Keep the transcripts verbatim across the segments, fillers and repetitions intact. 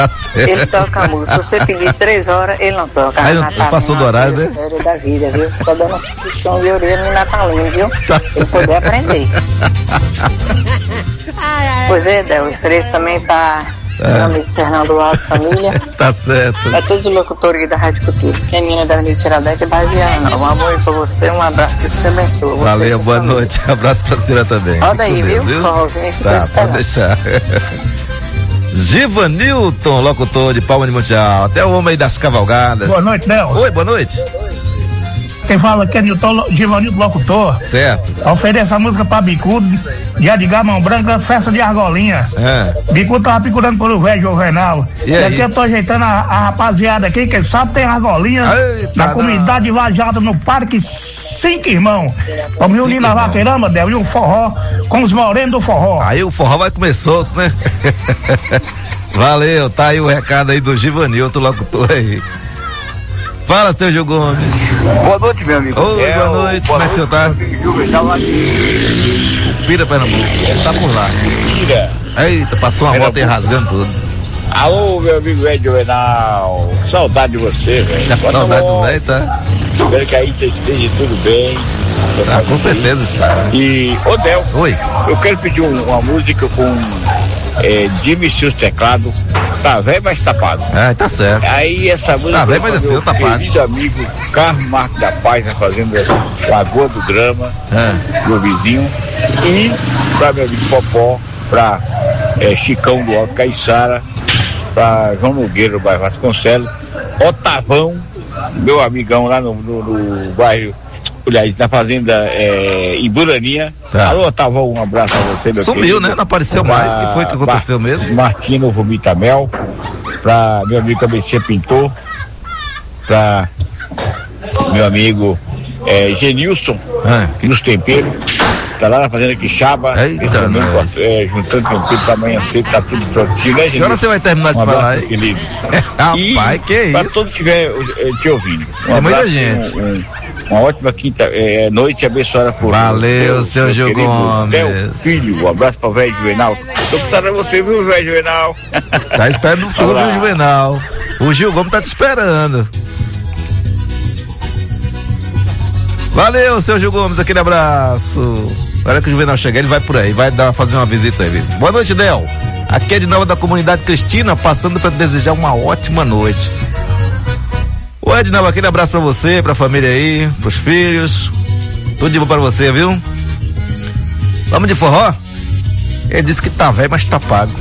Tá certo. Ele toca a música. Se você pedir três horas, ele não toca. Aí não passou do horário, né? Sério da vida, viu? Só dando uns puxão de orelha no Natalino, viu? Tá ele poder aprender. Pois é, Del, eu ofereço também para o meu amigo Fernando Alto, família. Tá certo. É todos os locutores da Rádio Cultura. Que é menina da Avenida Tiradentes e Baviana. Um amor pra você, um abraço, Deus te abençoe. Você, valeu, boa família. Noite. Abraço pra senhora também. Roda aí, viu? viu? Forrozinho, tá, pode deixar. Givanilton, locutor de Palma de Monte Alto. Até o homem aí das cavalgadas. Boa noite, Del. Oi, boa noite. Quem fala aqui é Nilton Givanildo, locutor. Certo. Ofereço a música pra Bicudo, de Edgar Mão Branca, festa de argolinha. É. Bicudo tava procurando por o velho Juvenal. E, e aqui eu tô ajeitando a, a rapaziada aqui, quem sabe tem argolinha. Eita, na comunidade de Vajada, no Parque Cinco Irmãos. Vamos reunir na vaqueirama, Del, e um forró com os morenos do forró. Aí o forró vai comer solto, né? Valeu, tá aí o recado aí do Givanildo, locutor aí. Fala, seu Gil Gomes. Boa noite, meu amigo. Oi, é, boa noite, como é que você tá? Pira, Pernambuco, ele tá por lá. Pira. Eita, passou uma moto aí rasgando tudo. Alô, meu amigo velho Juvenal. Saudade de você, velho. Tá saudade do velho, tá? Espero que aí esteja tudo bem. Ah, com certeza está. E, ô Del. Oi. Eu quero pedir um, uma música com é, Jimmy Seus teclado. Tá velho, mas tá pago. Ah, tá certo. Aí essa música. Tá velho, mas assim, tá pago. Querido amigo Carlos Marco da Paz, na fazenda Lagoa do Grama, é. Meu vizinho. E pra meu amigo Popó, pra é, Chicão do Alto Caiçara, pra João Nogueira do bairro Vasconcelos, Otavão, meu amigão lá no, no, no bairro, aliás, na fazenda é, Iburaninha. Tá. Alô, Otavão, um abraço pra você, meu Sumiu, querido. Né? Não apareceu pra, mais. O que foi que aconteceu pra, mesmo? Martino Vomitamel, pra meu amigo Cabecinha Pintor, pra meu amigo é, Genilson, ah, que... nos temperos. Tá lá na fazenda Quixaba, Eita, domingo, é, juntando tempero pra amanhã cedo, tá tudo prontinho, né, gente? Que hora você vai terminar de um falar aí? Querido. Rapaz, que pra isso? todos que estiver te ouvindo. Um é muita gente. Um, um, uma ótima quinta é, noite abençoada por valeu, Deus, seu Gil Gomes. Del Filho, um abraço para o velho Juvenal. Tô precisando você, viu, velho Juvenal? Tá esperando tudo, viu, Juvenal? O Gil Gomes tá te esperando. Valeu, seu Gil Gomes, aquele abraço. Agora que o Juvenal chegar, ele vai por aí, vai dar, fazer uma visita aí, viu? Boa noite, Del. Aqui é de Nova da Comunidade Cristina, passando para desejar uma ótima noite. Ô Ednaldo, aquele abraço pra você, pra família aí, pros filhos. Tudo de bom pra você, viu? Vamos de forró? Ele disse que tá velho, mas tá pago.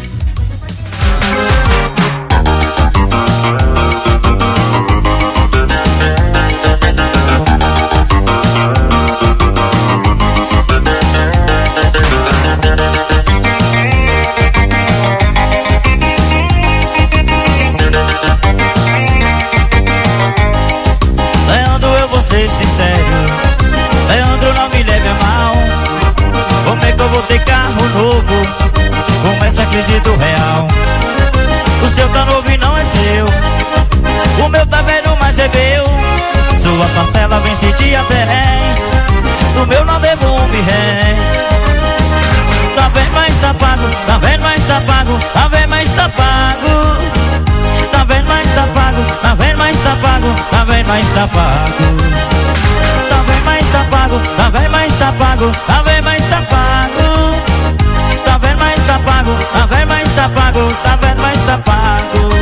Ter carro novo, começa a crise do real. O seu tá novo e não é seu, o meu tá velho, mas é meu. Sua parcela vence dia dez, no meu não devo um réis. Tá vendo, mas tá pago, tá vendo, mas tá pago, tá vendo, mas tá pago. Tá vendo, mas tá pago, tá vendo, mas tá pago, tá vendo, mas tá pago. Tá vendo, mas tá pago, tá vendo, mas tá pago, tá vendo, mas tá pago. Tá vendo, mas tá pago, tá vendo, mas tá pago, tá vendo, mas tá pago.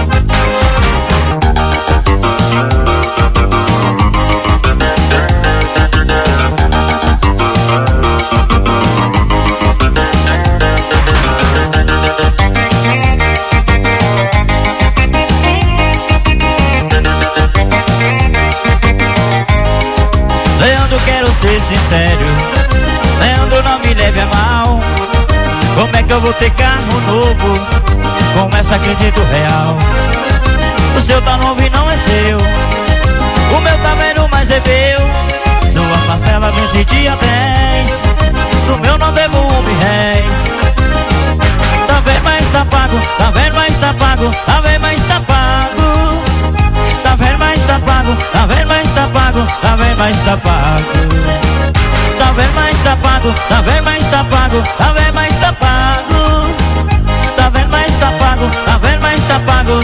Leandro, quero ser sincero, Leandro, não me leve a mal. Como é que eu vou ter carro novo com essa crise do real? O seu tá novo e não é seu, o meu tá velho, mas é meu. Sua parcela vence dia dez, no meu não devo um réis. Tá vendo, mas tá pago, tá vendo, mas tá pago, tá vendo, mas tá pago. Tá vendo, mas tá pago, tá vendo, mas tá pago, tá vendo, mas tá pago. Tá vendo, mas tá pago, tá vendo, mas tá pago, tá vendo, mas tá pago. Tá vendo, mas tá pago, tá vendo, mas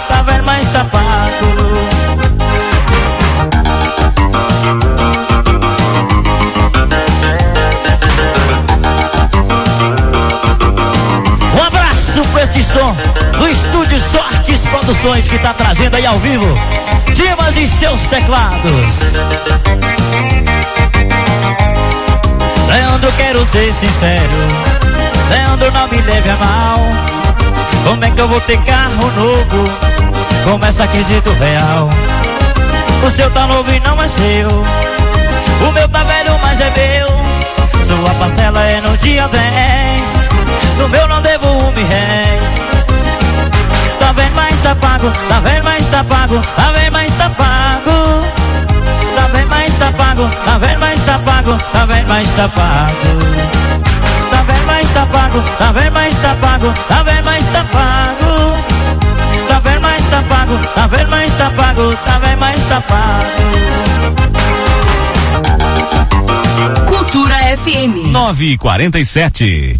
tá vendo, mas tá pago. Um abraço pra este som do Estúdio Sortes Produções, que tá trazendo aí ao vivo Dimas e seus teclados. Leandro, quero ser sincero, Leandro, não me leve a mal. Como é que eu vou ter carro novo? Começa a crise do real. O seu tá novo e não é seu, o meu tá velho, mas é meu. Sua parcela é no dia dez, no meu não devo um réis. Tá vendo, mas tá pago, tá vendo, mas tá pago, tá vendo, mas tá pago. Tá vendo, mas tá pago, tá vendo, mas tá pago, tá vendo, mas tá pago. Tá vendo, mas tá pago, tá vendo, mas tá pago, tá vendo, mas tá pago. Tá vendo, mas tá pago, tá vendo, mas tá pago, tá vendo, mas tá pago. Cultura F M nove e quarenta e sete.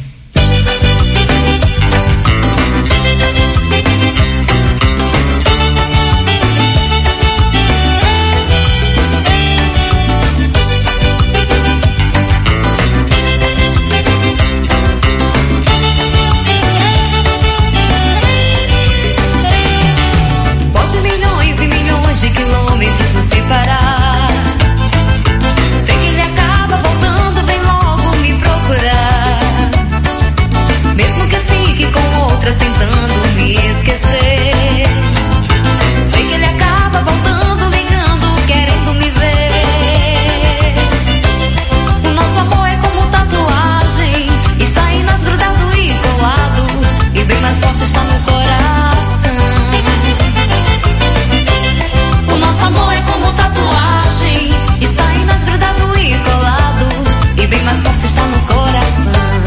Quilômetros nos separar. Sei que ele acaba voltando, vem logo me procurar. Mesmo que eu fique com outras tentando me esquecer. Sei que ele acaba voltando, ligando, querendo me ver. O nosso amor é como tatuagem, está aí nas grudado e colado, e bem mais forte está no coração. O nosso amor é como tatuagem, está aí nós grudado e colado, e bem mais forte está no coração.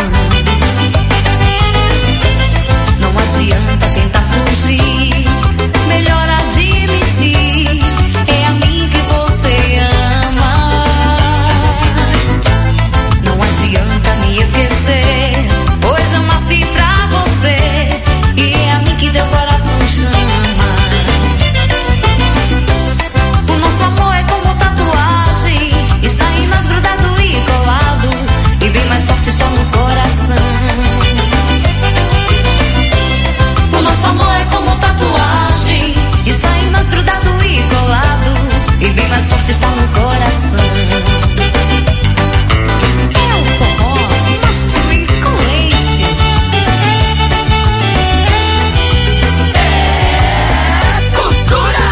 Não adianta tentar fugir, melhor admitir, é a mim que você ama. Não adianta me esquecer, pois eu nasci pra você, e é a mim que teu coração chama. O nosso amor é como tatuagem, está aí nós grudado e colado, e bem mais forte está no coração. O nosso amor é como tatuagem, está aí nós grudado e colado, e bem mais forte está no coração. É o forró, mastruz com leite. É cultura.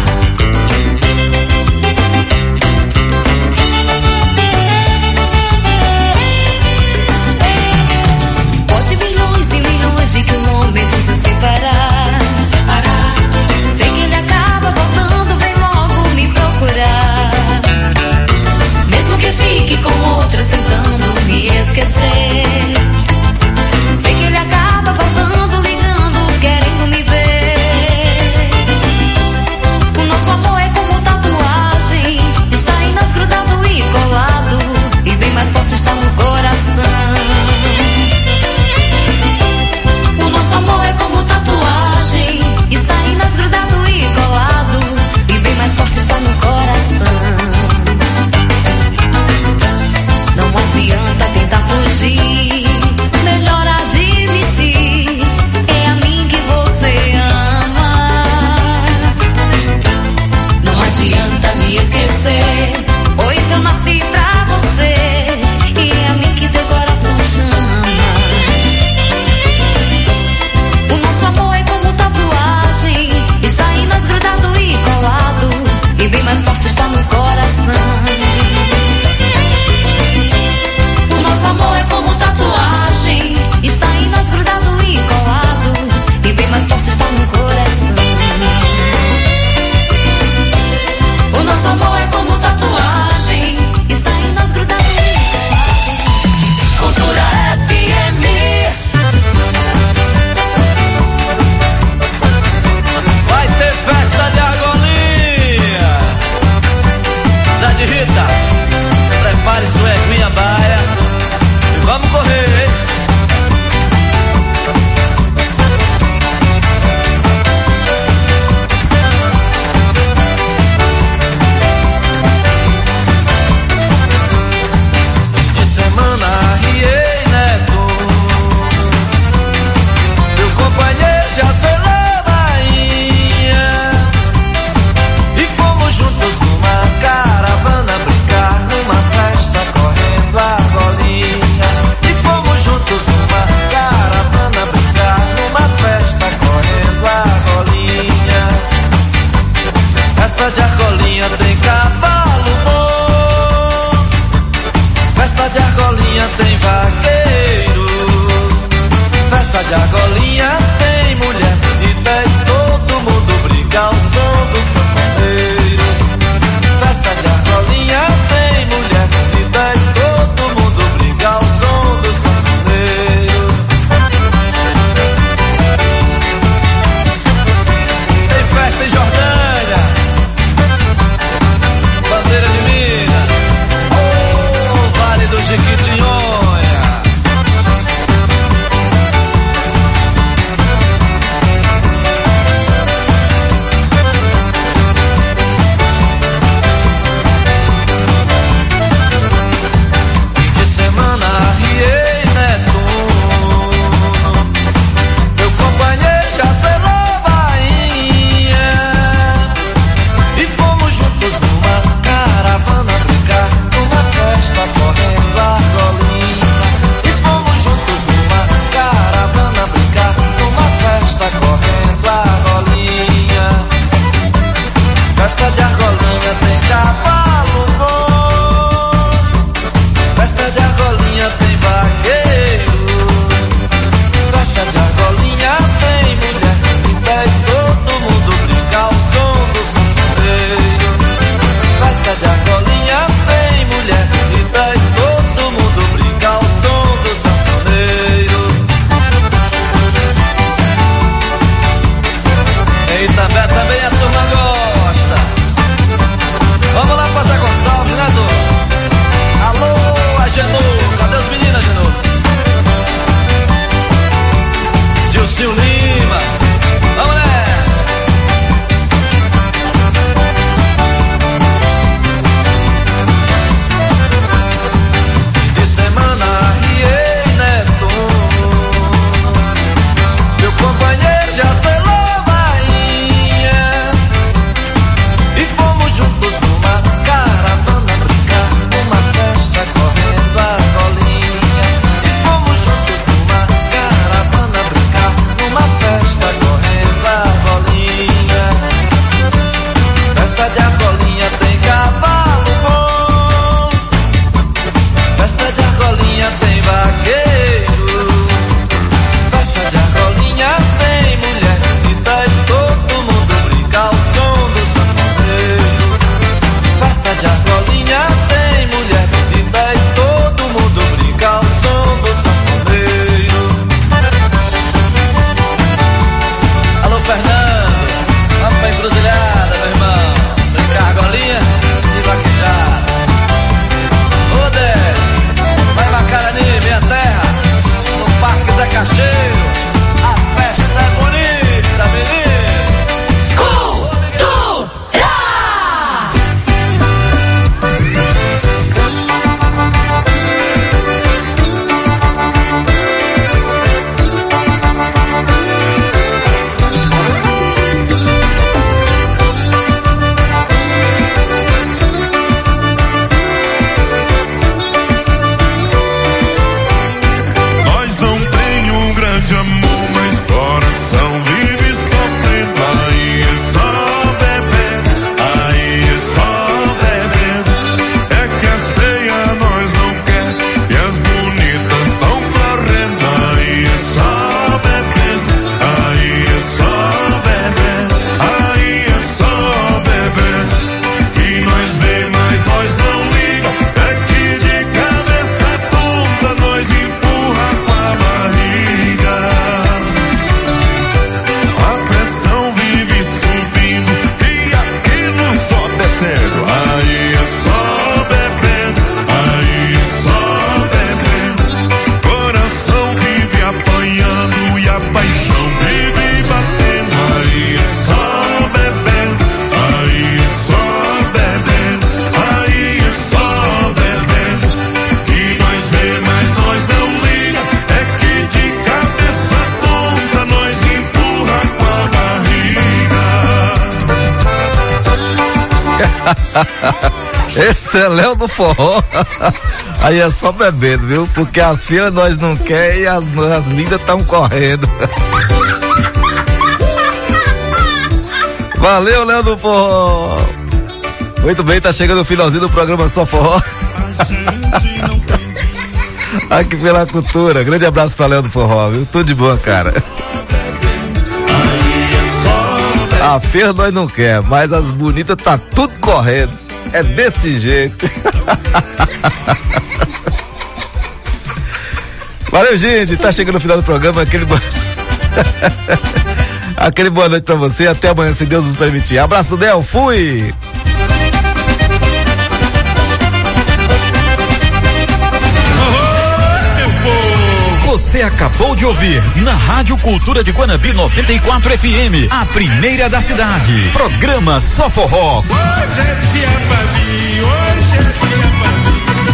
Pode milhões e milhões de quilômetros nos separar, separar. Sei que ele acaba voltando, vem logo me procurar. Mesmo que fique com outras tentando me esquecer. Sei que ele acaba voltando, ligando, querendo me ver. O nosso amor é como tatuagem, está aí nós grudado e colado, e bem mais forte está no coração. O nosso amor é como tatuagem, está aí nós grudado e colado, e bem mais forte está no coração. Não adianta tentar fugir, melhor admitir, é a mim que você ama. Não adianta me esquecer, pois eu nasci pra você, e é a mim que teu coração chama. O nosso amor é como tatuagem, está aí nós grudado e colado, e bem mais forte está no coração. O nosso amor é como tatuagem, está aí nós grudado e colado, e bem mais forte está no coração. O nosso amor é como tatuagem, está aí nós grudado e colado. Cultura F M. Vai ter festa de Argolinha. Zé de Rita, prepare sua eguinha baia e vamos correr, hein? Esse é Léo do Forró. Aí é só bebendo, viu? Porque as filas nós não quer e as, as lindas estão correndo. Valeu, Léo do Forró. Muito bem, tá chegando o finalzinho do programa Só Forró. Aqui pela cultura. Grande abraço pra Léo do Forró, viu? Tudo de bom, cara. A feira nós não quer, mas as bonitas tá tudo correndo. É desse jeito. Valeu, gente. Tá chegando o final do programa. Aquele, bo... aquele boa noite pra você. Até amanhã, se Deus nos permitir. Abraço, Del. Fui. Você acabou de ouvir na Rádio Cultura de Guanabi noventa e quatro F M, a primeira da cidade. Programa Só Forró. Hoje é dia pra mim, hoje é dia pra mim.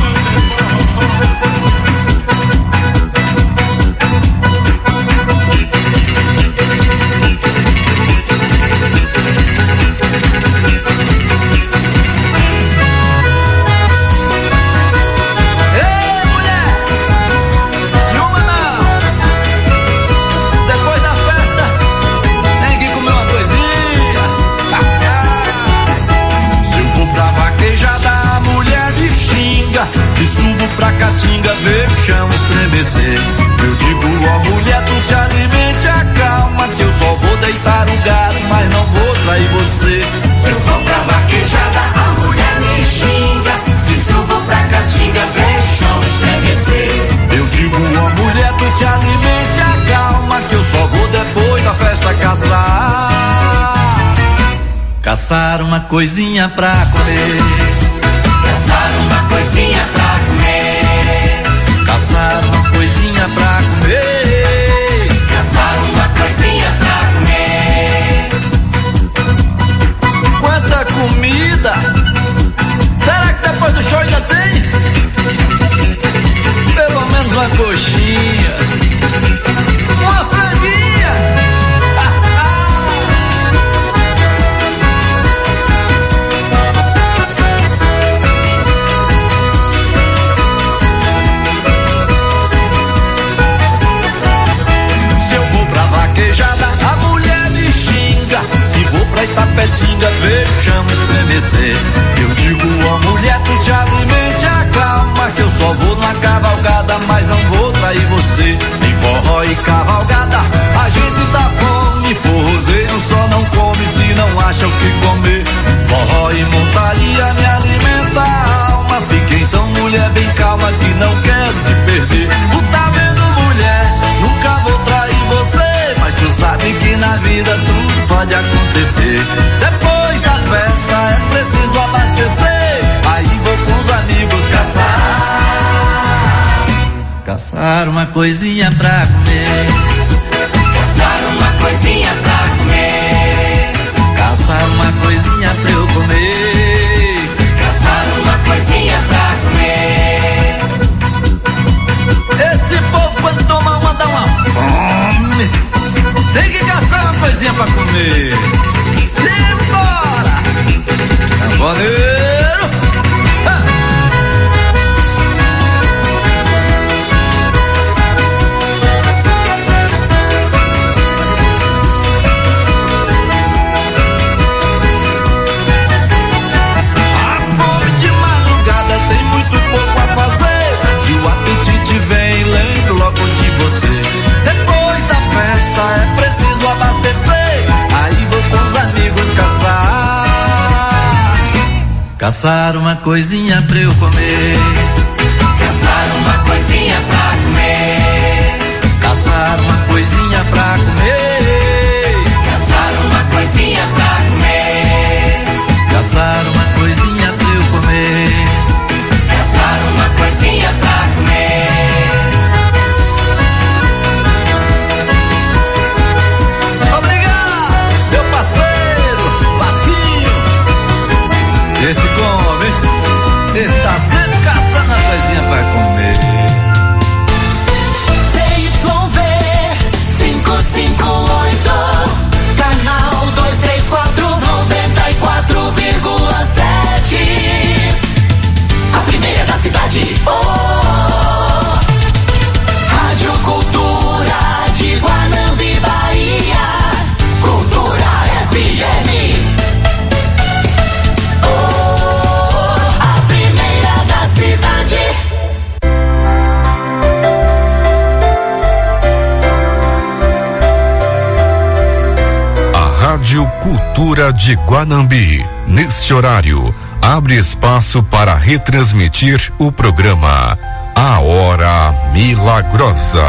Se subo pra Caatinga, vejo o chão estremecer. Eu digo, ó mulher, tu te alimente, acalma, que eu só vou deitar o gado, mas não vou trair você. Se eu for pra vaquejada, a mulher me xinga. Se subo pra Caatinga, vejo o chão estremecer. Eu digo, ó mulher, tu te alimente, acalma, que eu só vou depois da festa caçar. Caçar uma coisinha pra comer. Caçar uma coisinha pra comer. Caçar uma coisinha pra comer. Caçar uma coisinha pra comer. Quanta comida! Será que depois do show ainda tem? Pelo menos uma coxinha. Uma franguinha. A mulher me xinga. Se vou pra Itapetinga, vejo o chão estremecer. Eu digo, ó mulher, tu te alimente, acalma, que eu só vou na cavalgada, mas não vou trair você. Em forró e cavalgada, a gente dá fome. Forrozeiro só não come se não acha o que comer. Forró e montaria me alimenta a alma. Fica então, mulher, bem calma, que não quero te perder. Tu tá vendo, mulher? Nunca vou trair você. Mas tu sabe que na vida tudo pode acontecer. Depois da festa é preciso abastecer. Aí vou com os amigos caçar. Caçar uma coisinha pra comer. Caçar uma coisinha pra comer. Caçar uma coisinha pra eu comer. Caçar uma coisinha pra comer. Esse povo quando toma uma dá uma fome. Tem que caçar uma coisinha pra comer. Simbora! Sanfoneiro! Ah. A fome de madrugada tem muito pouco a fazer. Se o apetite vem, lembro logo de você. Depois da festa é preciso abastecer. Aí vou com os amigos caçar. Caçar uma coisinha pra eu comer. Caçar uma coisinha pra comer. Caçar uma coisinha pra comer. Caçar uma coisinha pra comer. Caçar uma coisinha pra eu comer. Caçar uma coisinha pra comer. Esse come, está sempre caçando a coisinha pra comer. Rádio Cultura de Guanambi. Neste horário, abre espaço para retransmitir o programa A Hora Milagrosa.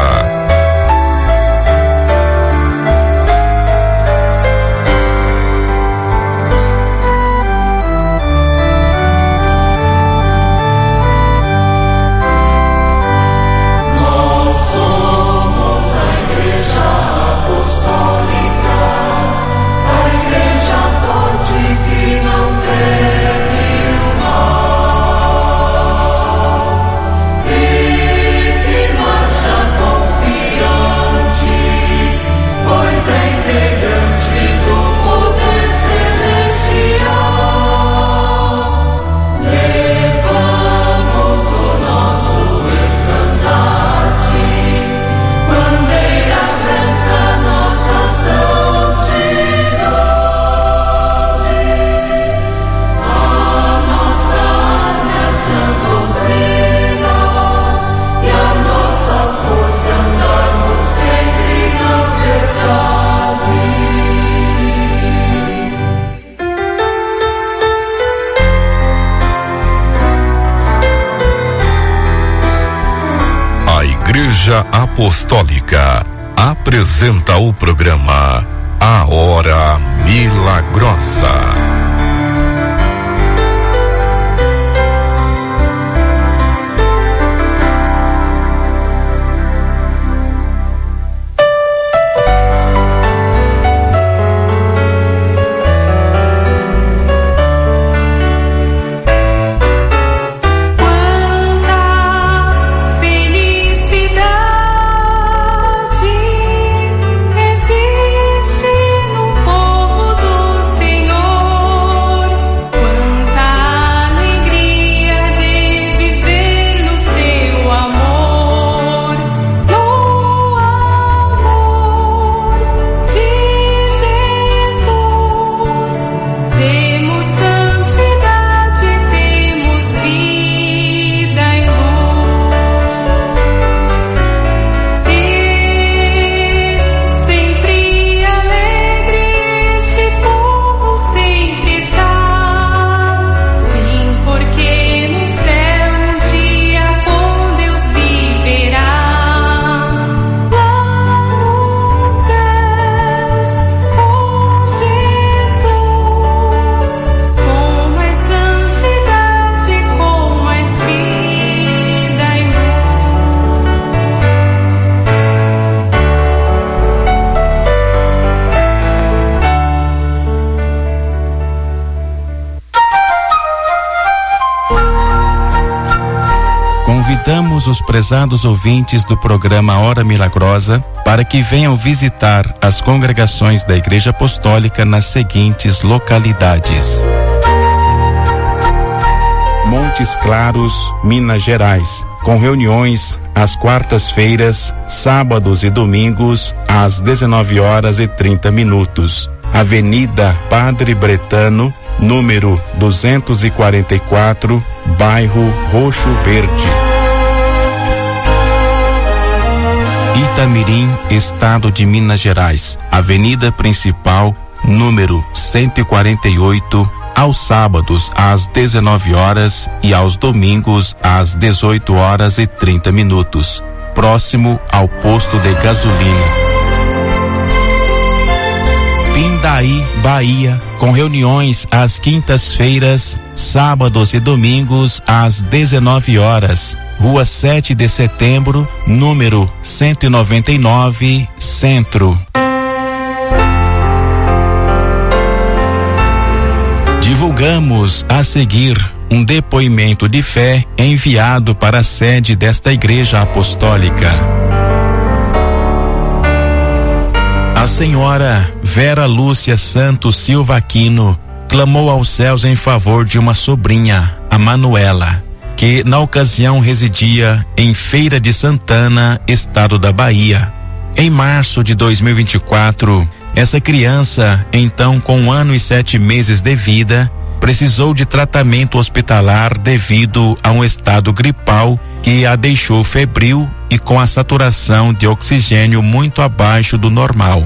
Igreja Apostólica apresenta o programa A Hora Milagrosa. Convidamos os prezados ouvintes do programa Hora Milagrosa para que venham visitar as congregações da Igreja Apostólica nas seguintes localidades: Montes Claros, Minas Gerais, com reuniões às quartas-feiras, sábados e domingos às dezenove horas e trinta minutos. Avenida Padre Bretano, número duzentos e quarenta e quatro, bairro Roxo Verde. Itamirim, Estado de Minas Gerais, Avenida Principal, número cento e quarenta e oito, aos sábados às dezenove horas e aos domingos às dezoito horas e trinta minutos, próximo ao posto de gasolina. Pindaí, Bahia, com reuniões às quintas-feiras, sábados e domingos às dezenove horas. Rua sete de setembro, número cento e noventa e nove, Centro. Divulgamos a seguir um depoimento de fé enviado para a sede desta Igreja Apostólica. A senhora Vera Lúcia Santos Silva Aquino clamou aos céus em favor de uma sobrinha, a Manuela, que na ocasião residia em Feira de Santana, estado da Bahia. Em março de dois mil e vinte e quatro, essa criança, então com um ano e sete meses de vida, precisou de tratamento hospitalar devido a um estado gripal que a deixou febril e com a saturação de oxigênio muito abaixo do normal.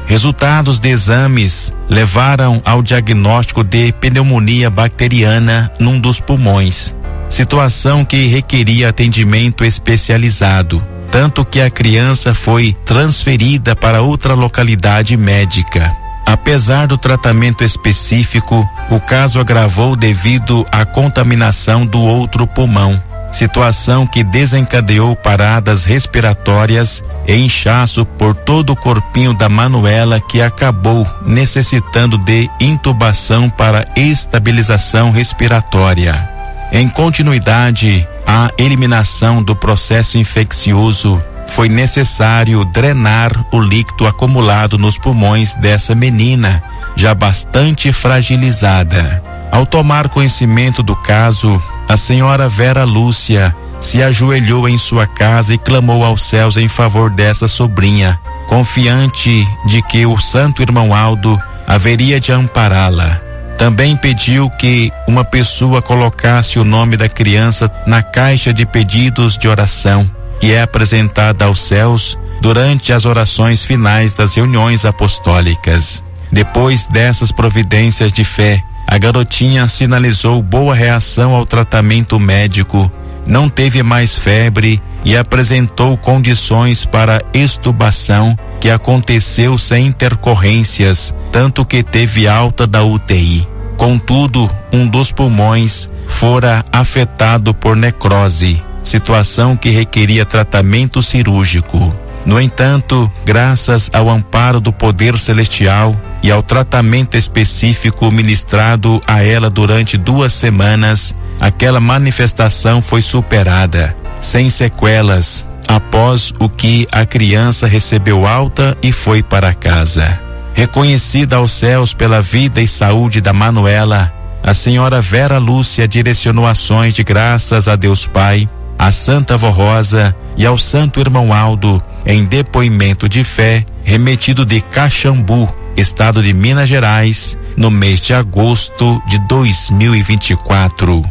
Resultados de exames levaram ao diagnóstico de pneumonia bacteriana num dos pulmões, situação que requeria atendimento especializado, tanto que a criança foi transferida para outra localidade médica. Apesar do tratamento específico, o caso agravou devido à contaminação do outro pulmão, situação que desencadeou paradas respiratórias e inchaço por todo o corpinho da Manuela, que acabou necessitando de intubação para estabilização respiratória. Em continuidade à eliminação do processo infeccioso, foi necessário drenar o líquido acumulado nos pulmões dessa menina, já bastante fragilizada. Ao tomar conhecimento do caso, a senhora Vera Lúcia se ajoelhou em sua casa e clamou aos céus em favor dessa sobrinha, confiante de que o santo irmão Aldo haveria de ampará-la. Também pediu que uma pessoa colocasse o nome da criança na caixa de pedidos de oração, que é apresentada aos céus durante as orações finais das reuniões apostólicas. Depois dessas providências de fé, a garotinha sinalizou boa reação ao tratamento médico, não teve mais febre e apresentou condições para extubação, que aconteceu sem intercorrências, tanto que teve alta da U T I. Contudo, um dos pulmões fora afetado por necrose, situação que requeria tratamento cirúrgico. No entanto, graças ao amparo do poder celestial e ao tratamento específico ministrado a ela durante duas semanas, aquela manifestação foi superada, sem sequelas, após o que a criança recebeu alta e foi para casa. Reconhecida aos céus pela vida e saúde da Manuela, a senhora Vera Lúcia direcionou ações de graças a Deus Pai, a Santa Vó Rosa e ao Santo Irmão Aldo, em depoimento de fé remetido de Caxambu, estado de Minas Gerais, no mês de agosto de dois mil e vinte e quatro.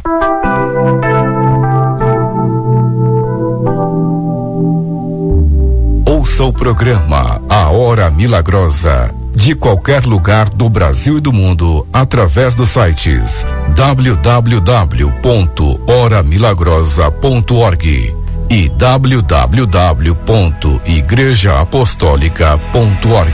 Ouça o programa A Hora Milagrosa de qualquer lugar do Brasil e do mundo através dos sites w w w ponto hora milagrosa ponto org e w w w ponto igreja apostólica ponto org.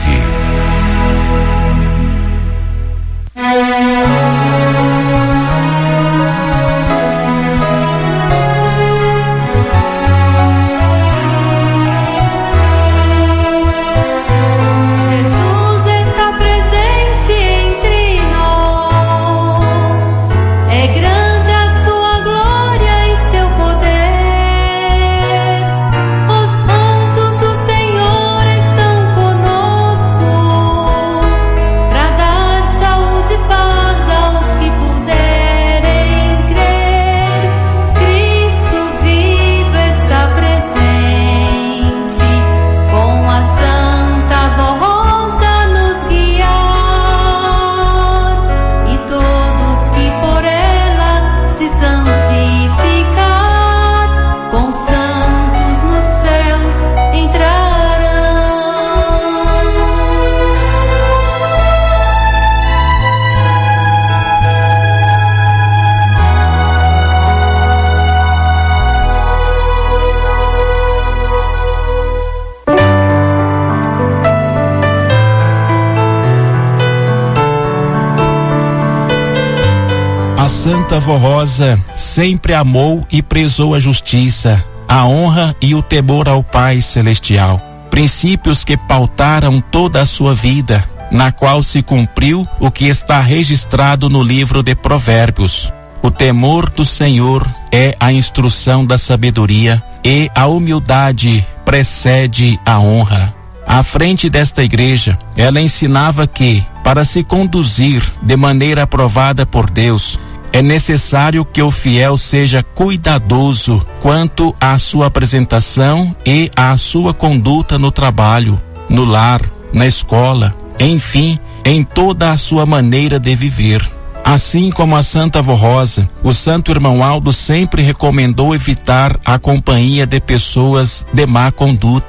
A Santa Vó Rosa sempre amou e prezou a justiça, a honra e o temor ao Pai Celestial, princípios que pautaram toda a sua vida, na qual se cumpriu o que está registrado no livro de Provérbios. O temor do Senhor é a instrução da sabedoria e a humildade precede a honra. À frente desta igreja, ela ensinava que, para se conduzir de maneira aprovada por Deus, é necessário que o fiel seja cuidadoso quanto à sua apresentação e à sua conduta no trabalho, no lar, na escola, enfim, em toda a sua maneira de viver. Assim como a Santa Vó Rosa, o Santo Irmão Aldo sempre recomendou evitar a companhia de pessoas de má conduta,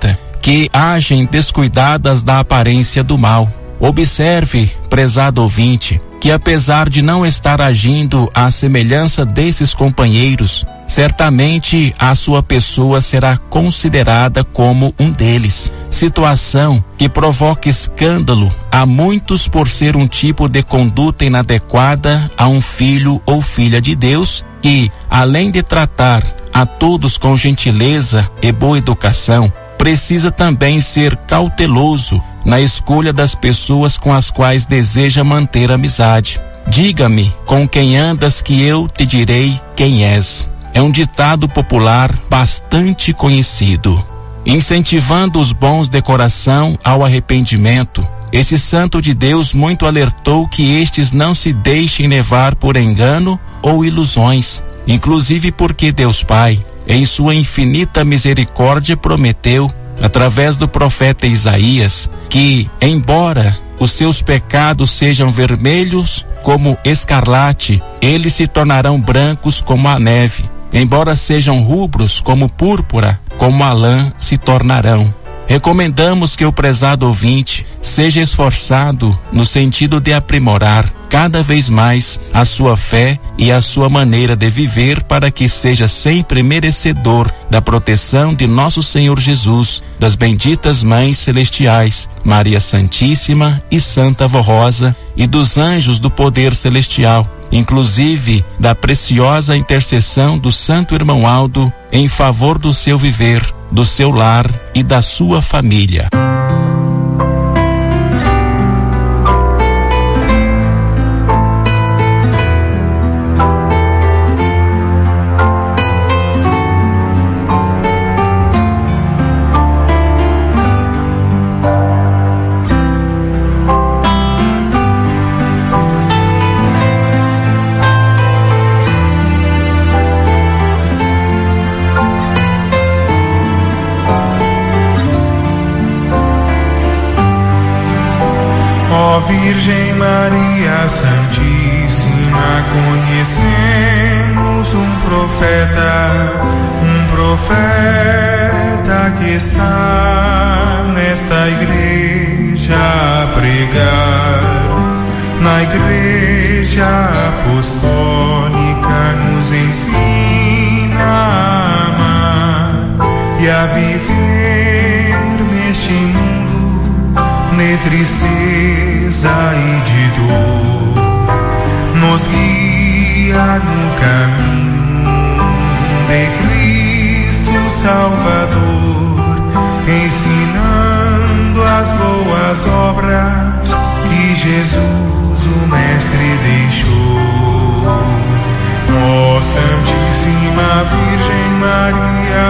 que agem descuidadas da aparência do mal. Observe, prezado ouvinte, que apesar de não estar agindo à semelhança desses companheiros, certamente a sua pessoa será considerada como um deles. Situação que provoca escândalo a muitos por ser um tipo de conduta inadequada a um filho ou filha de Deus que, além de tratar a todos com gentileza e boa educação, precisa também ser cauteloso na escolha das pessoas com as quais deseja manter amizade. Diga-me com quem andas que eu te direi quem és. É um ditado popular bastante conhecido. Incentivando os bons de coração ao arrependimento, esse santo de Deus muito alertou que estes não se deixem levar por engano ou ilusões, inclusive porque Deus Pai, em sua infinita misericórdia, prometeu, através do profeta Isaías, que, embora os seus pecados sejam vermelhos como escarlate, eles se tornarão brancos como a neve. Embora sejam rubros como púrpura, como a lã se tornarão. Recomendamos que o prezado ouvinte seja esforçado no sentido de aprimorar cada vez mais a sua fé e a sua maneira de viver, para que seja sempre merecedor da proteção de nosso Senhor Jesus, das benditas mães celestiais, Maria Santíssima e Santa Vó Rosa, e dos anjos do poder celestial, inclusive da preciosa intercessão do Santo Irmão Aldo em favor do seu viver, do seu lar e da sua família. Virgem Maria Santíssima, conhecemos um profeta, um profeta que está nesta igreja a pregar. Na igreja apostólica nos ensina a amar e a viver neste mundo de tristeza e de dor, nos guia no caminho de Cristo Salvador, ensinando as boas obras que Jesus, o Mestre, deixou. Ó Santíssima Virgem Maria,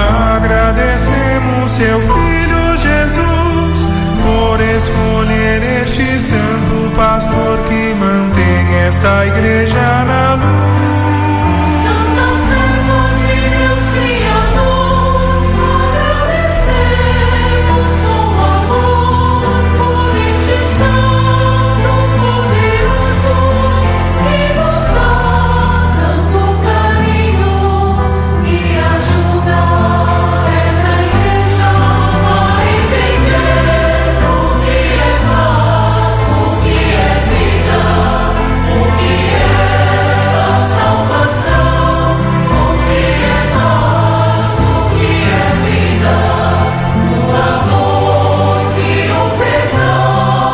agradecemos seu Filho Jesus por escolher este santo pastor que mantém esta igreja na luz. Santo servo de Deus Criador, agradecemos com amor por este santo poderoso que nos dá tanto carinho e ajuda essa igreja a entender o que é paz, o que é vida, o que é a salvação, o que é paz, o que é vida, o amor e o perdão.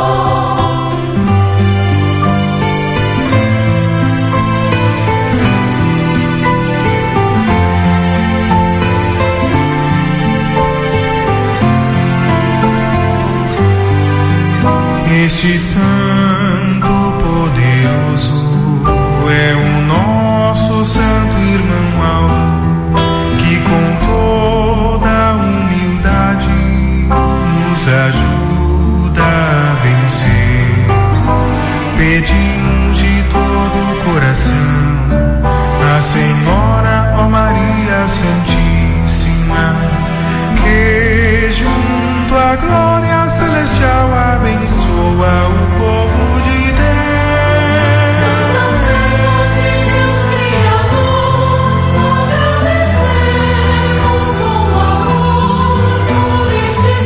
Este santo poderoso é o nosso santo irmão Aldo, que com toda humildade nos ajuda a vencer. Pedimos de todo o coração a Senhora, ó Maria Santíssima, que junto à glória celestial abençoa o povo de Deus. Santo servo de Deus Criador, agradecemos com amor por este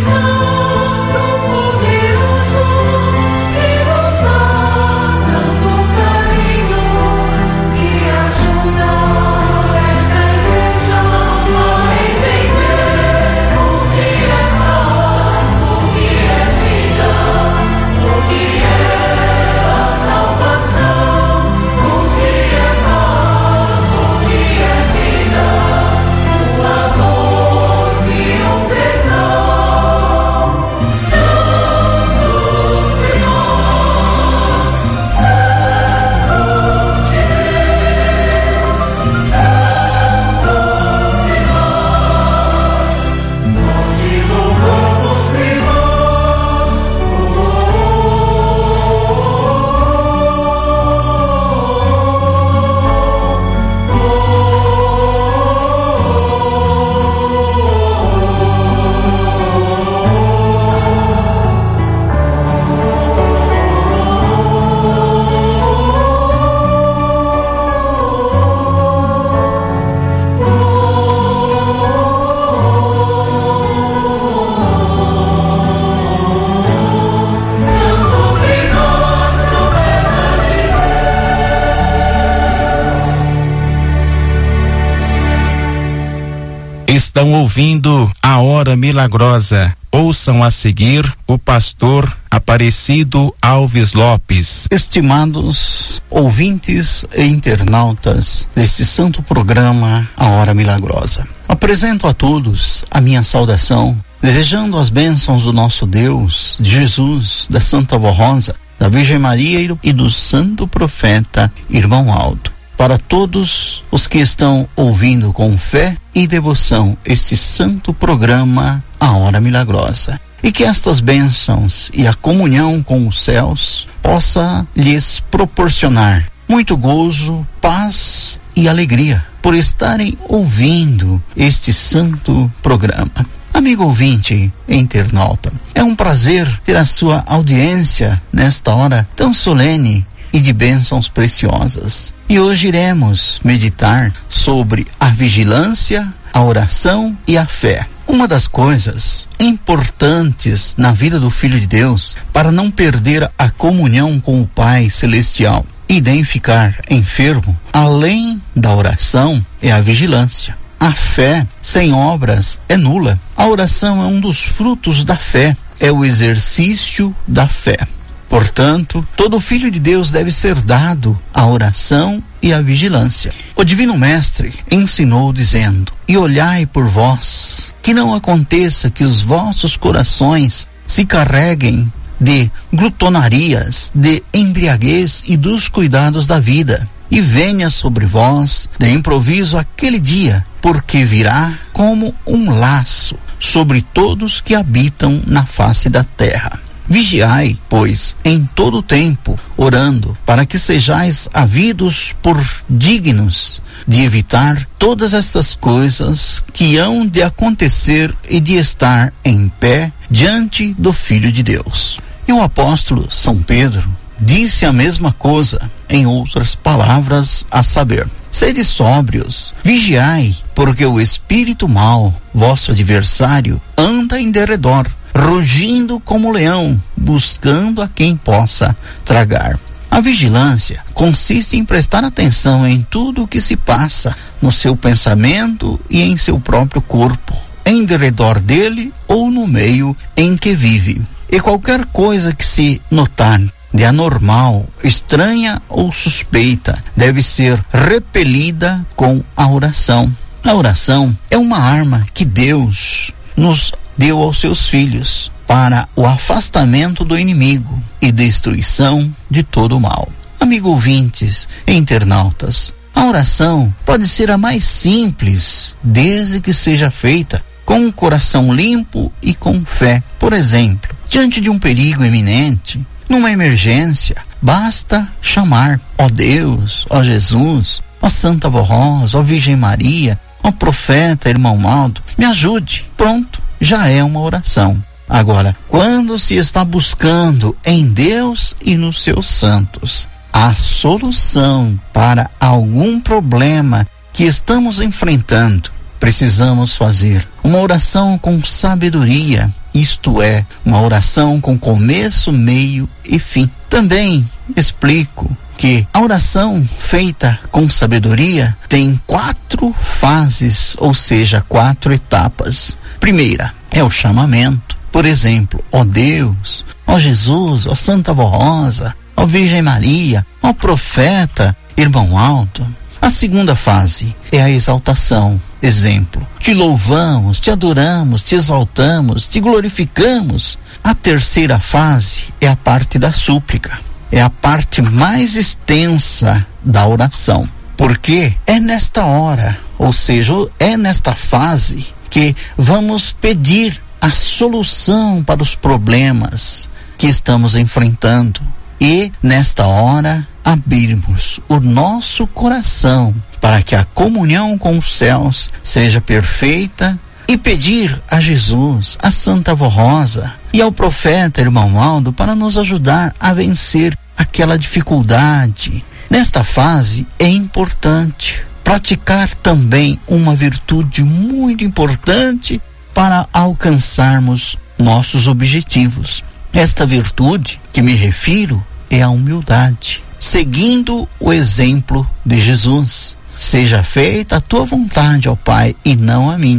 estão ouvindo a Hora Milagrosa. Ouçam a seguir o pastor Aparecido Alves Lopes. Estimados ouvintes e internautas deste santo programa, a Hora Milagrosa, apresento a todos a minha saudação, desejando as bênçãos do nosso Deus, de Jesus, da Santa Vó Rosa, da Virgem Maria e do, e do Santo Profeta Irmão Aldo. Para todos os que estão ouvindo com fé e devoção este santo programa, a Hora Milagrosa, e que estas bênçãos e a comunhão com os céus possa lhes proporcionar muito gozo, paz e alegria por estarem ouvindo este santo programa. Amigo ouvinte e internauta, é um prazer ter a sua audiência nesta hora tão solene e de bênçãos preciosas. E hoje iremos meditar sobre a vigilância, a oração e a fé. Uma das coisas importantes na vida do Filho de Deus para não perder a comunhão com o Pai Celestial e nem ficar enfermo, além da oração, é a vigilância. A fé sem obras é nula. A oração é um dos frutos da fé, é o exercício da fé. Portanto, todo filho de Deus deve ser dado à oração e à vigilância. O Divino Mestre ensinou dizendo: e olhai por vós, que não aconteça que os vossos corações se carreguem de glutonarias, de embriaguez e dos cuidados da vida, e venha sobre vós de improviso aquele dia, porque virá como um laço sobre todos que habitam na face da terra. Vigiai, pois, em todo o tempo, orando, para que sejais havidos por dignos de evitar todas estas coisas que hão de acontecer e de estar em pé diante do Filho de Deus. E o apóstolo São Pedro disse a mesma coisa, em outras palavras, a saber: sede sóbrios, vigiai, porque o espírito mau, vosso adversário, anda em derredor, rugindo como leão, buscando a quem possa tragar. A vigilância consiste em prestar atenção em tudo o que se passa no seu pensamento e em seu próprio corpo, em derredor dele ou no meio em que vive. E qualquer coisa que se notar de anormal, estranha ou suspeita deve ser repelida com a oração. A oração é uma arma que Deus nos deu aos seus filhos para o afastamento do inimigo e destruição de todo o mal. Amigo ouvintes e internautas, a oração pode ser a mais simples, desde que seja feita com um coração limpo e com fé. Por exemplo, diante de um perigo iminente, numa emergência, basta chamar: ó Deus, ó Jesus, ó Santa Vó Rosa, ó Virgem Maria, ó Profeta Irmão Aldo, me ajude. Pronto, já é uma oração. Agora, quando se está buscando em Deus e nos seus santos a solução para algum problema que estamos enfrentando, precisamos fazer uma oração com sabedoria, isto é, uma oração com começo, meio e fim. Também explico que a oração feita com sabedoria tem quatro fases, ou seja, quatro etapas. Primeira é o chamamento. Por exemplo, ó Deus, ó Jesus, ó Santa Vó Rosa, ó Virgem Maria, ó Profeta Irmão Aldo. A segunda fase é a exaltação. Exemplo: te louvamos, te adoramos, te exaltamos, te glorificamos. A terceira fase é a parte da súplica. É a parte mais extensa da oração, porque é nesta hora, ou seja, é nesta fase que vamos pedir a solução para os problemas que estamos enfrentando. E nesta hora abrirmos o nosso coração para que a comunhão com os céus seja perfeita e pedir a Jesus, a Santa Vó Rosa e ao Profeta Irmão Aldo para nos ajudar a vencer aquela dificuldade. Nesta fase é importante praticar também uma virtude muito importante para alcançarmos nossos objetivos. Esta virtude que me refiro é a humildade, seguindo o exemplo de Jesus. Seja feita a tua vontade, ó Pai, e não a minha.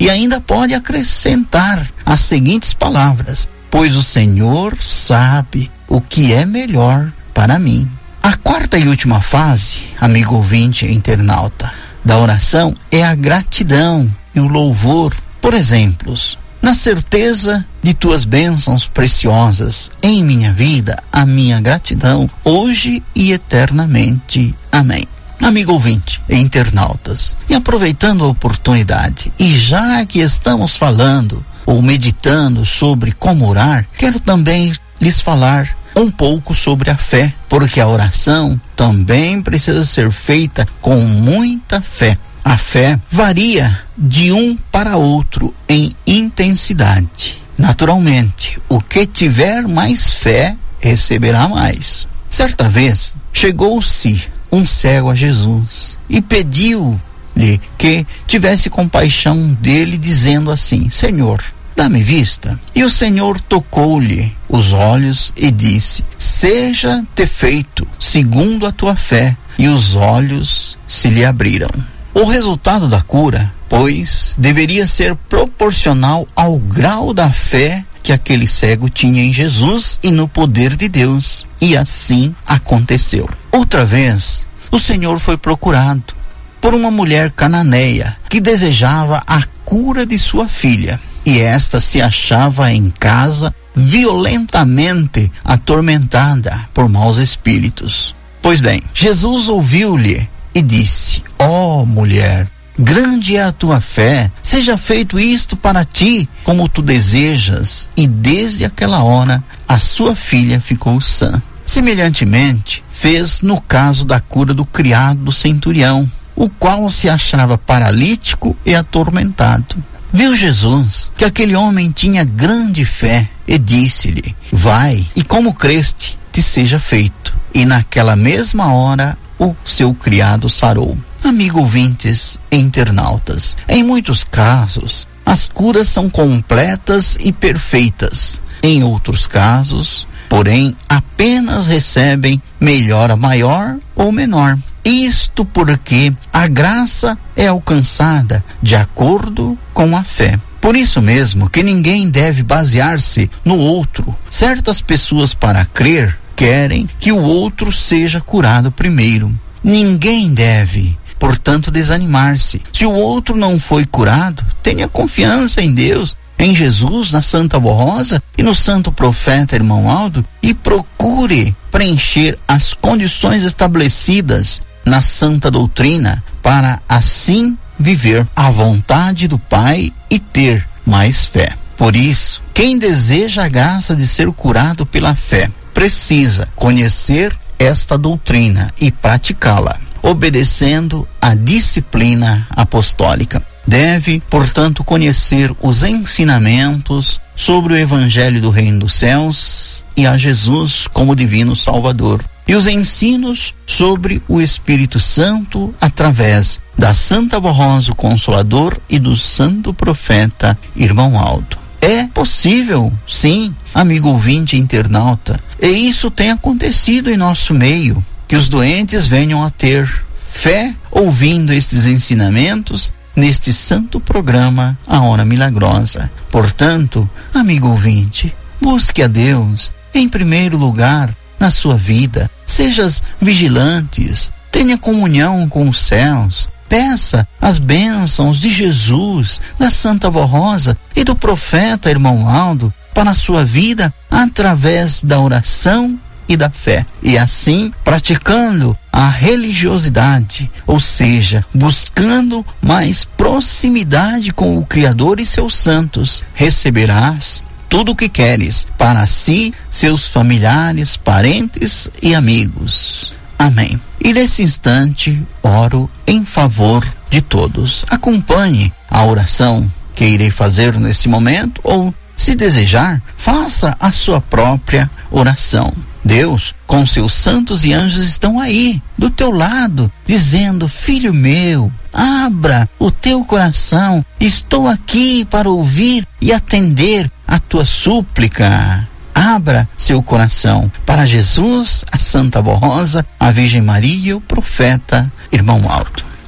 e ainda pode acrescentar as seguintes palavras: pois o Senhor sabe o que é melhor para mim. A quarta e última fase, amigo ouvinte e internauta, da oração é a gratidão e o louvor por exemplos. Na certeza de tuas bênçãos preciosas em minha vida, a minha gratidão hoje e eternamente. Amém. Amigo ouvinte e internautas, e aproveitando a oportunidade, e já que estamos falando ou meditando sobre como orar, quero também lhes falar um pouco sobre a fé, porque a oração também precisa ser feita com muita fé. A fé varia de um para outro em intensidade. Naturalmente, o que tiver mais fé receberá mais. Certa vez, chegou-se um cego a Jesus e pediu-lhe que tivesse compaixão dele, dizendo assim: Senhor, dá-me vista. E o Senhor tocou-lhe os olhos e disse: seja-te feito segundo a tua fé. E os olhos se lhe abriram. O resultado da cura, pois, deveria ser proporcional ao grau da fé que aquele cego tinha em Jesus e no poder de Deus. E assim aconteceu. Outra vez, o Senhor foi procurado por uma mulher cananeia que desejava a cura de sua filha. E esta se achava em casa violentamente atormentada por maus espíritos. Pois bem, Jesus ouviu-lhe e disse: ó mulher, grande é a tua fé, seja feito isto para ti como tu desejas. E desde aquela hora a sua filha ficou sã. Semelhantemente fez no caso da cura do criado do centurião, o qual se achava paralítico e atormentado. Viu Jesus que aquele homem tinha grande fé e disse-lhe: vai, e como creste, te seja feito. E naquela mesma hora o seu criado sarou. Amigo ouvintes e internautas, em muitos casos as curas são completas e perfeitas. Em outros casos, porém, apenas recebem melhora maior ou menor. Isto porque a graça é alcançada de acordo com a fé. Por isso mesmo que ninguém deve basear-se no outro. Certas pessoas, para crer, querem que o outro seja curado primeiro. Ninguém deve, portanto, desanimar-se. Se o outro não foi curado, tenha confiança em Deus, em Jesus, na Santa Borrosa e no Santo Profeta Irmão Aldo, e procure preencher as condições estabelecidas na Santa Doutrina, para assim viver a vontade do Pai e ter mais fé. Por isso, quem deseja a graça de ser curado pela fé, precisa conhecer esta doutrina e praticá-la, obedecendo a disciplina apostólica. Deve, portanto, conhecer os ensinamentos sobre o Evangelho do Reino dos Céus e a Jesus como Divino Salvador, e os ensinos sobre o Espírito Santo através da Santa Borrosa, o Consolador, e do Santo Profeta Irmão Aldo. É possível, sim, amigo ouvinte e internauta, e isso tem acontecido em nosso meio, que os doentes venham a ter fé ouvindo estes ensinamentos neste santo programa, A Hora Milagrosa. Portanto, amigo ouvinte, busque a Deus em primeiro lugar na sua vida, sejas vigilantes, tenha comunhão com os céus, peça as bênçãos de Jesus, da Santa Borrosa e do Profeta Irmão Aldo para a sua vida através da oração e da fé. E assim, praticando a religiosidade, ou seja, buscando mais proximidade com o Criador e seus santos, receberás tudo o que queres para si, seus familiares, parentes e amigos. Amém. E nesse instante, oro em favor de todos. Acompanhe a oração que irei fazer nesse momento, ou, se desejar, faça a sua própria oração. Deus, com seus santos e anjos, estão aí, do teu lado, dizendo: filho meu, abra o teu coração, estou aqui para ouvir e atender a tua súplica. Abra seu coração para Jesus, a Santa Borrosa, a Virgem Maria e o Profeta Irmão Aldo.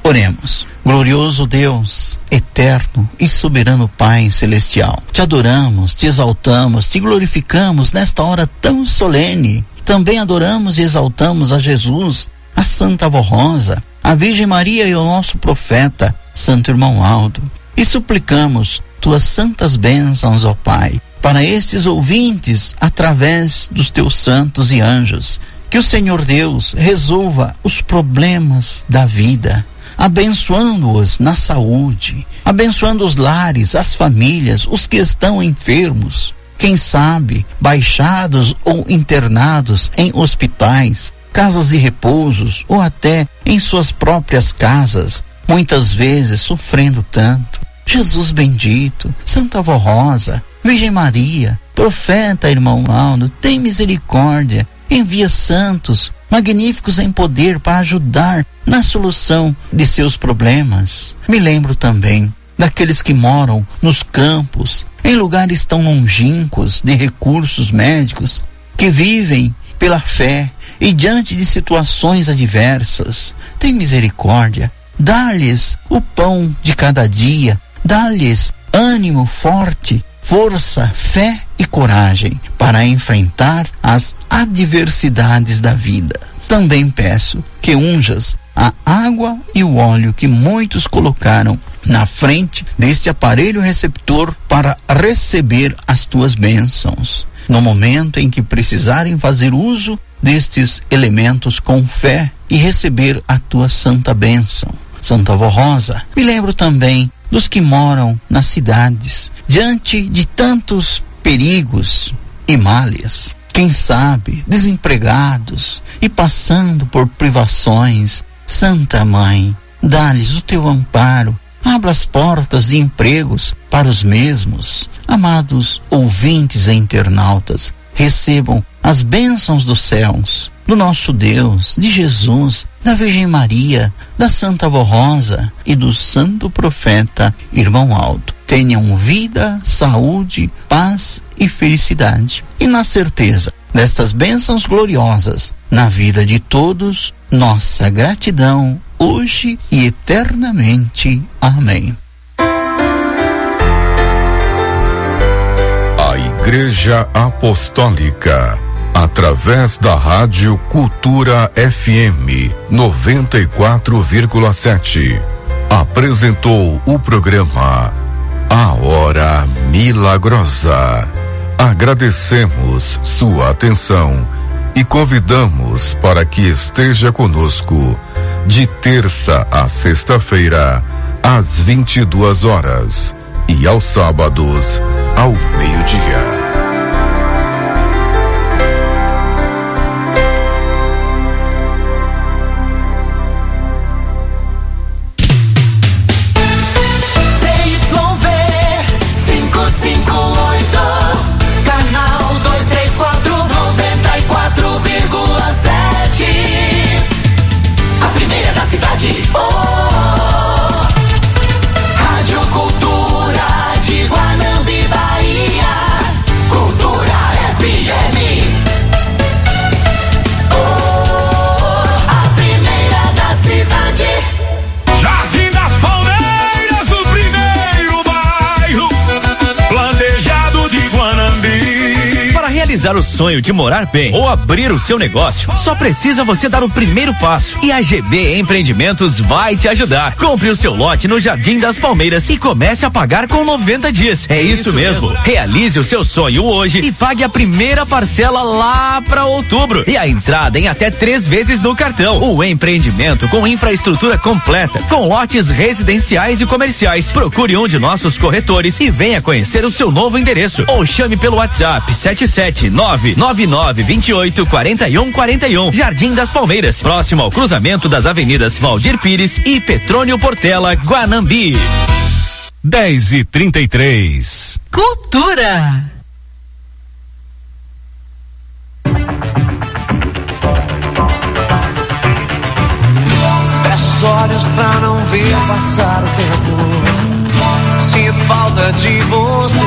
Oremos. Glorioso Deus, eterno e soberano Pai celestial, te adoramos, te exaltamos, te glorificamos nesta hora tão solene. Também adoramos e exaltamos a Jesus, a Santa Avó Rosa, a Virgem Maria e o nosso profeta, Santo Irmão Aldo. E suplicamos tuas santas bênçãos, ó Pai, para estes ouvintes através dos teus santos e anjos. Que o Senhor Deus resolva os problemas da vida, abençoando-os na saúde, abençoando os lares, as famílias, os que estão enfermos, quem sabe baixados ou internados em hospitais, casas de repousos ou até em suas próprias casas, muitas vezes sofrendo tanto. Jesus bendito, Santa Avó Rosa, Virgem Maria, profeta Irmão Aldo, tem misericórdia, envia santos magníficos em poder para ajudar na solução de seus problemas. Me lembro também daqueles que moram nos campos, em lugares tão longínquos de recursos médicos, que vivem pela fé e diante de situações adversas. Tem misericórdia, dá-lhes o pão de cada dia, dá-lhes ânimo forte, força, fé e coragem para enfrentar as adversidades da vida. Também peço que unjas a água e o óleo que muitos colocaram na frente deste aparelho receptor para receber as tuas bênçãos. No momento em que precisarem fazer uso destes elementos com fé e receber a tua santa bênção. Santa Avó Rosa, me lembro também dos que moram nas cidades, diante de tantos perigos e males, quem sabe desempregados e passando por privações. Santa Mãe, dá-lhes o teu amparo, abra as portas de empregos para os mesmos. Amados ouvintes e internautas, recebam as bênçãos dos céus, do nosso Deus, de Jesus, da Virgem Maria, da Santa Avó Rosa e do Santo Profeta Irmão Aldo. Tenham vida, saúde, paz e felicidade. E na certeza destas bênçãos gloriosas na vida de todos, nossa gratidão hoje e eternamente. Amém. A Igreja Apostólica, através da Rádio Cultura F M noventa e quatro vírgula sete, apresentou o programa A Hora Milagrosa. Agradecemos sua atenção e convidamos para que esteja conosco de terça a sexta-feira, às vinte e duas horas, e aos sábados, ao meio-dia. Rádio Cultura de Guanambi, Bahia. Cultura F M. Oh, a primeira da cidade. Jardim das Palmeiras, o primeiro bairro planejado de Guanambi. Para realizar o sonho de morar bem ou abrir o seu negócio, só precisa você dar o primeiro passo, e a G B Empreendimentos vai te ajudar. Compre o seu lote no Jardim das Palmeiras e comece a pagar com noventa dias. É isso, isso mesmo. mesmo. Realize o seu sonho hoje e pague a primeira parcela lá para outubro e a entrada em até três vezes no cartão. O empreendimento com infraestrutura completa, com lotes residenciais e comerciais. Procure um de nossos corretores e venha conhecer o seu novo endereço, ou chame pelo WhatsApp sete sete nove nove nove dois oito quatro um quatro um. Jardim das Palmeiras, próximo ao cruzamento das avenidas Valdir Pires e Petrônio Portela, Guanambi. dez e trinta e três. Cultura. Fecho os olhos pra não ver passar o tempo. Sinto falta de você.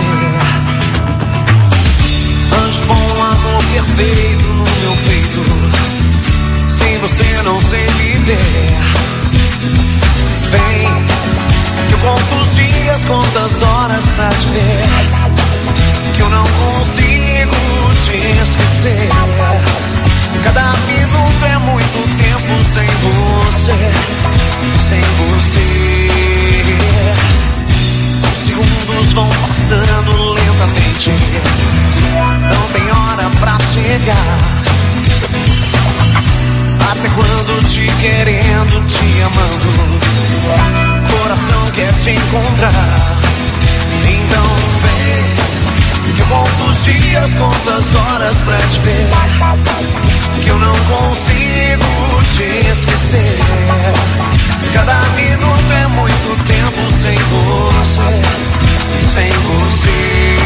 Anjo bom, amor perfeito no meu peito. Sem você não sei viver. vem, que eu conto os dias, conto as horas pra te ver, que eu não consigo te esquecer. Cada minuto é muito tempo sem você, sem você. Os segundos vão passando lentamente, não tem hora pra chegar. Até quando te querendo, te amando, coração quer te encontrar. Então vem, que eu conto os dias, conto as horas pra te ver, que eu não consigo te esquecer. Cada minuto é muito tempo sem você, sem você.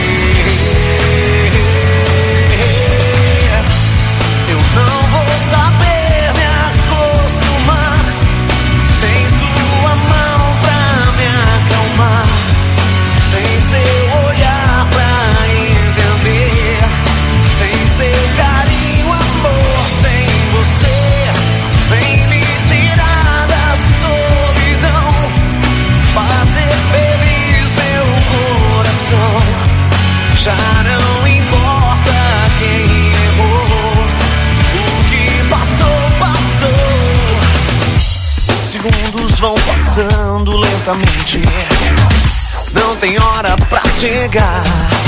Eu não vou saber me acostumar sem sua mão pra me acalmar, sem seu olhar pra entender, sem seu carinho, amor, sem você. Vem me tirar da solidão, fazer feliz meu coração. Já não importa quem errou, o que passou, passou. Os segundos vão passando lentamente, não tem hora pra chegar.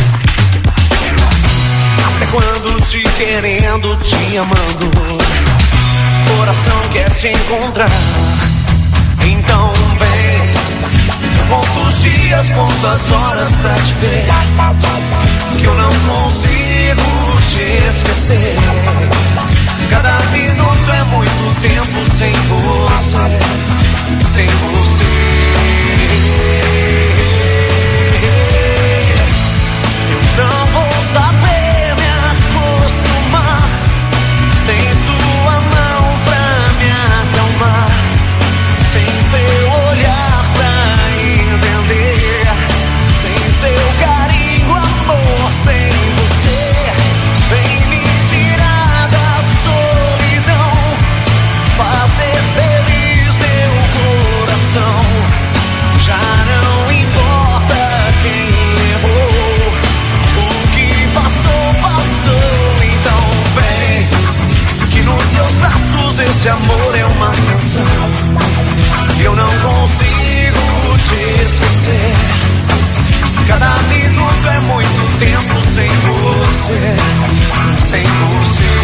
Até quando te querendo, te amando, coração quer te encontrar. Então vem, conto os dias, conto as horas pra te ver, que eu não consigo te esquecer. Cada minuto é muito tempo sem você, sem você. Eu não vou saber me acostumar sem sua mão pra me acalmar, sem seu olhar pra entender, sem seu carinho, amor, sem você. Vem me tirar da solidão, fazer feliz meu coração. Já não importa quem errou, o que passou, passou. Então vem, que nos seus braços esse amor é uma canção, eu não consigo te esquecer. Cada minuto é muito tempo sem você, sem você.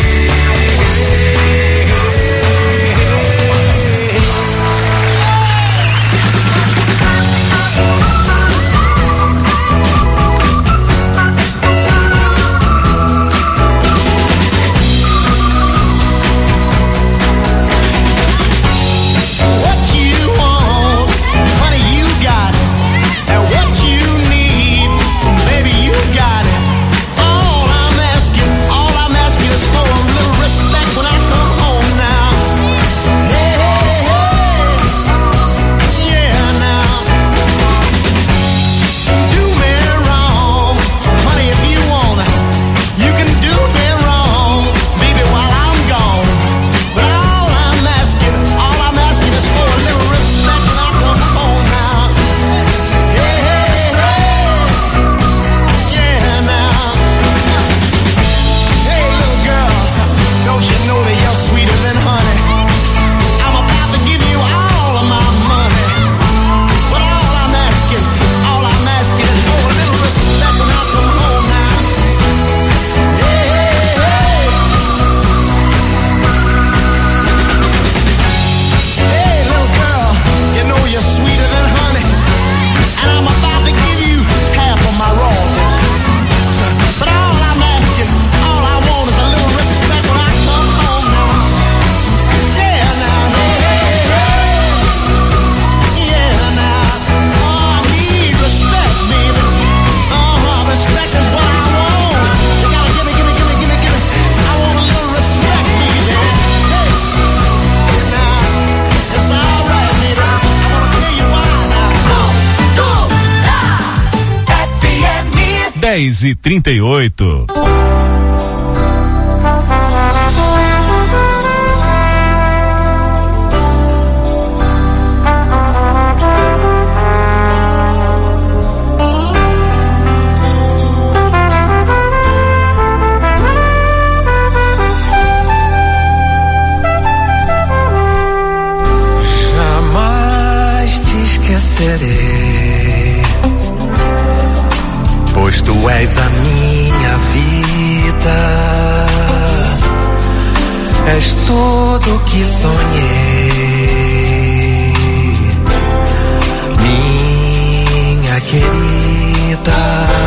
dez e trinta e oito. esquecerei, pois tu és a minha vida, és tudo que sonhei, minha querida,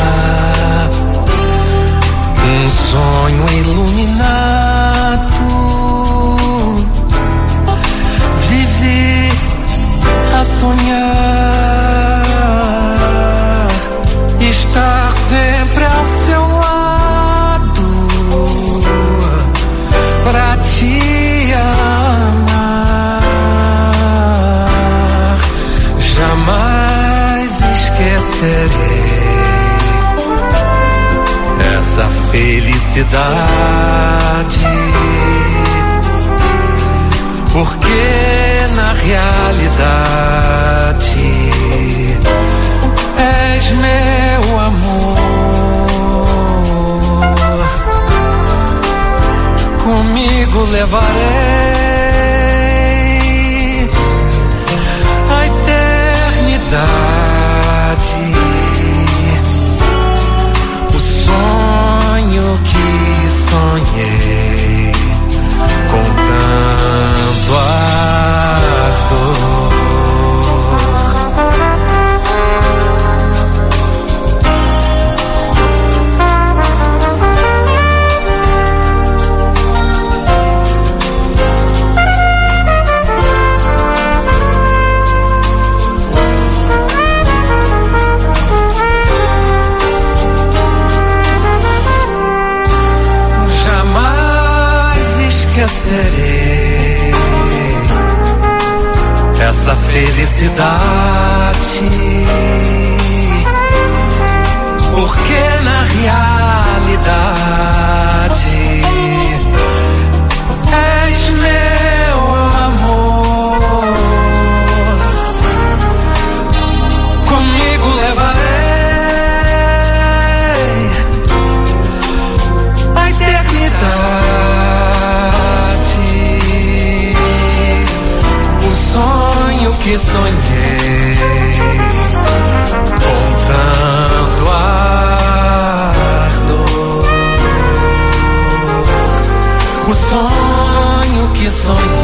um sonho iluminado, vivi a sonhar, estar sempre ao seu lado, pra te amar, jamais esquecerei essa felicidade, porque na realidade és meu amor, comigo levarei a eternidade, o sonho que sonhei com tanto ardor. Esquecerei essa felicidade, porque na realidade és meu amor, comigo levarei a eternidade, sonho que sonhei com tanto ardor, o sonho que sonhei